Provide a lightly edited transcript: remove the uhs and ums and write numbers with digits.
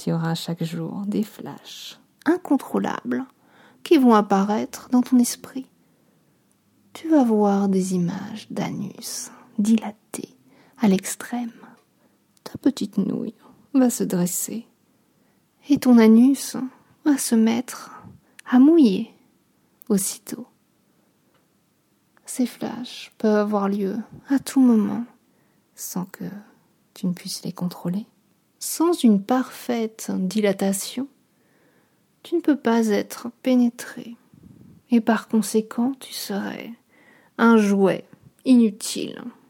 tu auras chaque jour des flashs incontrôlables qui vont apparaître dans ton esprit. Tu vas voir des images d'anus dilatés à l'extrême. Ta petite nouille va se dresser. Et ton anus va se mettre à mouiller aussitôt. Ces flashs peuvent avoir lieu à tout moment, sans que tu ne puisses les contrôler. Sans une parfaite dilatation, tu ne peux pas être pénétré. Et par conséquent, tu serais un jouet inutile